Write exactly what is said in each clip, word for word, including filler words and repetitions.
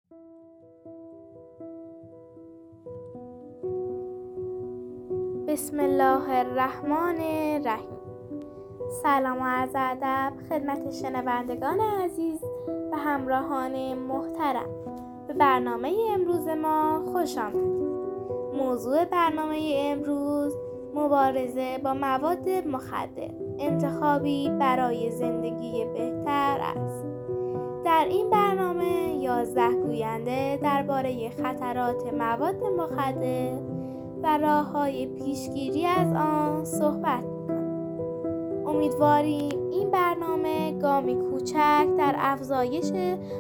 بسم الله الرحمن الرحیم. سلام و عرض ادب خدمت شنوندگان عزیز و همراهان محترم. به برنامه امروز ما خوش آمدید. موضوع برنامه امروز مبارزه با مواد مخدر، انتخابی برای زندگی بهتر است. در این برنامه یازده گوینده درباره خطرات مواد مخدر و راه‌های پیشگیری از آن صحبت می‌کنیم. امیدواریم این برنامه گامی کوچک در افزایش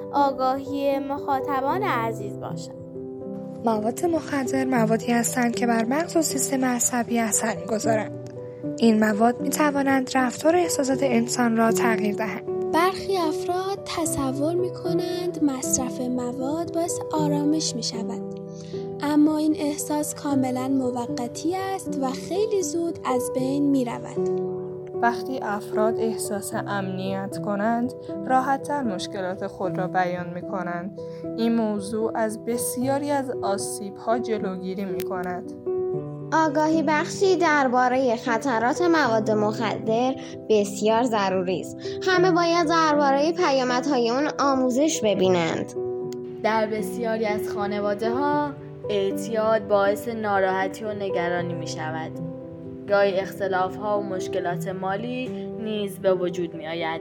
آگاهی مخاطبان عزیز باشد. مواد مخدر موادی هستند که بر مغز و سیستم عصبی اثر می‌گذارند. این مواد می‌توانند رفتار و احساسات انسان را تغییر دهند. برخی افراد تصور می‌کنند مصرف مواد باعث آرامش می‌شود. اما این احساس کاملا موقتی است و خیلی زود از بین می رود. وقتی افراد احساس امنیت کنند، راحت‌تر مشکلات خود را بیان می کنند. این موضوع از بسیاری از آسیب‌ها جلوگیری می کند. آگاهی بخشی درباره خطرات مواد مخدر بسیار ضروری است. همه باید درباره پیامدهای اون آموزش ببینند. در بسیاری از خانواده‌ها اعتیاد باعث ناراحتی و نگرانی می شود. گاهی اختلاف‌ها و مشکلات مالی نیز به وجود می آید.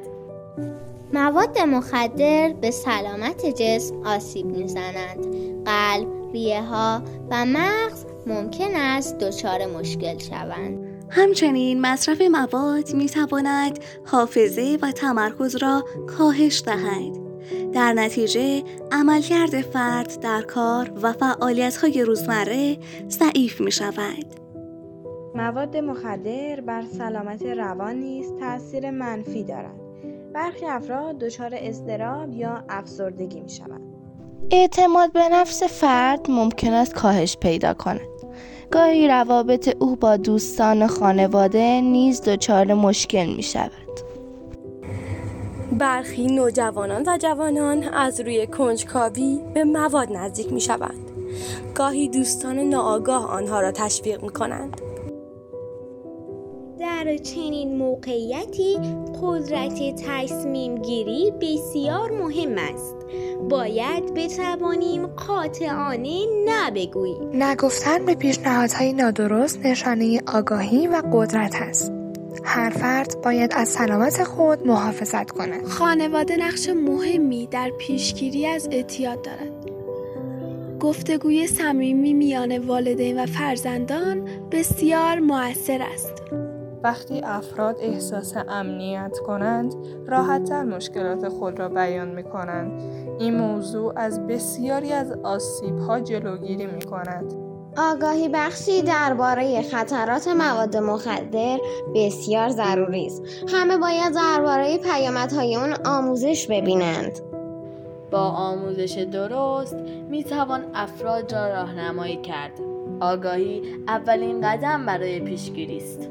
مواد مخدر به سلامت جسم آسیب می زنند. قلب، ریه‌ها و مغز ممکن است دچار مشکل شوند. همچنین مصرف مواد می تواند حافظه و تمرکز را کاهش دهد. در نتیجه عملکرد فرد در کار و فعالیت‌های روزمره ضعیف می‌شود. مواد مخدر بر سلامت روان نیز تأثیر منفی دارد. برخی افراد دچار اضطراب یا افسردگی می‌شوند. اعتماد به نفس فرد ممکن است کاهش پیدا کند. گاهی روابط او با دوستان و خانواده نیز دچار مشکل می‌شود. برخی نوجوانان و جوانان از روی کنجکاوی به مواد نزدیک می شوند. گاهی دوستان ناآگاه آنها را تشویق می کنند. در چنین موقعیتی قدرت تصمیم گیری بسیار مهم است. باید بتوانیم قاطعانه نه بگوییم. نگفتن به پیشنهادهای نادرست نشانه آگاهی و قدرت است. هر فرد باید از سلامت خود محافظت کند. خانواده نقش مهمی در پیشگیری از اعتیاد دارد. گفتگوی صمیمی میان والدین و فرزندان بسیار مؤثر است. وقتی افراد احساس امنیت کنند، راحت‌تر مشکلات خود را بیان می کنند. این موضوع از بسیاری از آسیب‌ها جلوگیری می کند. آگاهی بخشی درباره خطرات مواد مخدر بسیار ضروری است. همه باید درباره پیامدهای اون آموزش ببینند. با آموزش درست می توان افراد را راهنمایی کرد. آگاهی اولین قدم برای پیشگیری است.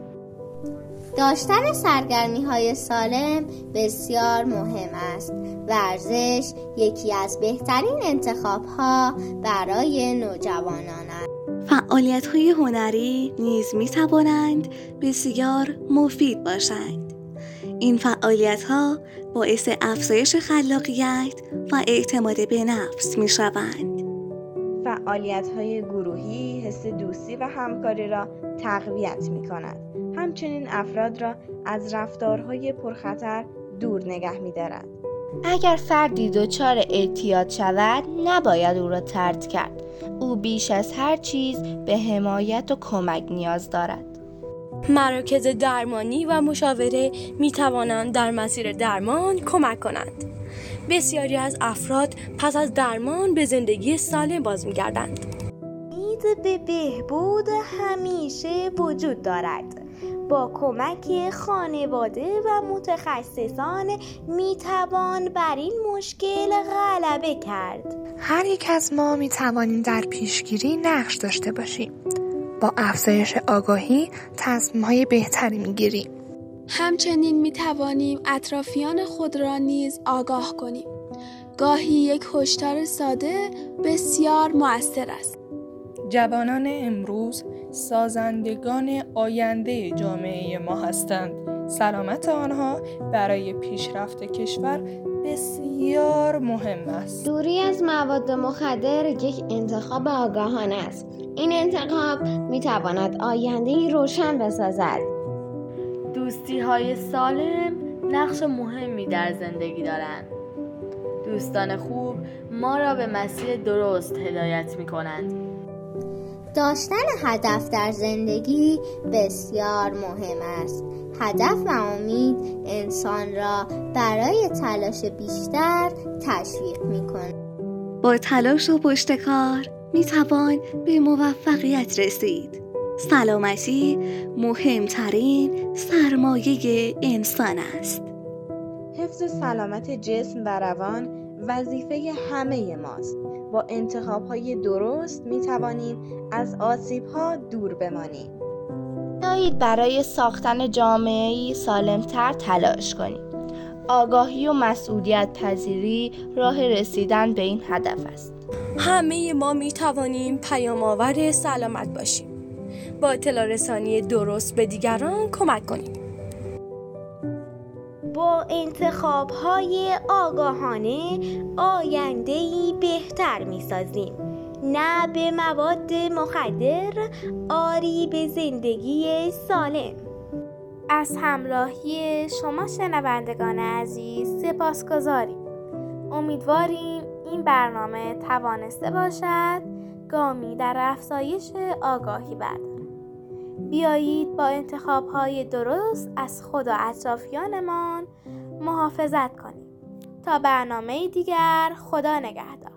داشتن سرگرمی‌های سالم بسیار مهم است. ورزش یکی از بهترین انتخاب‌ها برای نوجوانان است. فعالیت‌های هنری نیز می‌توانند بسیار مفید باشند. این فعالیت‌ها باعث افزایش خلاقیت و اعتماد به نفس می‌شوند. فعالیت‌های گروهی حس دوستی و همکاری را تقویت می‌کند. همچنین افراد را از رفتارهای پرخطر دور نگه می‌دارد. اگر فردی دچار اعتیاد شود، نباید او را طرد کرد. او بیش از هر چیز به حمایت و کمک نیاز دارد. مراکز درمانی و مشاوره می توانند در مسیر درمان کمک کنند. بسیاری از افراد پس از درمان به زندگی سالم باز می گردند. امید به بهبود همیشه وجود دارد. با کمک خانواده و متخصصان می توان بر این مشکل غلبه کرد. هر یک از ما می توانیم در پیشگیری نقش داشته باشیم. با افزایش آگاهی تصمیم‌های بهتری می‌گیریم. همچنین می توانیم اطرافیان خود را نیز آگاه کنیم. گاهی یک هشدار ساده بسیار مؤثر است. جوانان امروز سازندگان آینده جامعه ما هستند. سلامت آنها برای پیشرفت کشور بسیار مهم است. دوری از مواد مخدر یک انتخاب آگاهانه است. این انتخاب میتواند آینده‌ای روشن بسازد. دوستی های سالم نقش مهمی در زندگی دارند. دوستان خوب ما را به مسیر درست هدایت می کنند. داشتن هدف در زندگی بسیار مهم است. هدف و امید انسان را برای تلاش بیشتر تشویق می‌کند. با تلاش و پشتکار می‌توان به موفقیت رسید. سلامتی مهمترین سرمایه انسان است. حفظ سلامت جسم و روان وظیفه همه ماست. با انتخاب‌های درست می‌توانیم از آسیب‌ها دور بمانیم. بیایید برای ساختن جامعه‌ای سالم‌تر تلاش کنیم. آگاهی و مسئولیت پذیری راه رسیدن به این هدف است. همه ما می توانیم پیام‌آور سلامت باشیم. با اطلاع رسانی درست به دیگران کمک کنیم. با انتخاب‌های آگاهانه آینده‌ای بهتر می‌سازیم. نه به مواد مخدر، آری به زندگی سالم. از همراهی شما شنوندگان عزیز سپاسگزاریم. امیدواریم این برنامه توانسته باشد گامی در افزایش آگاهی بردارد. بیایید با انتخاب‌های درست از خود و اطرافیانمان محافظت کنیم. تا برنامه دیگر، خدا نگهدار.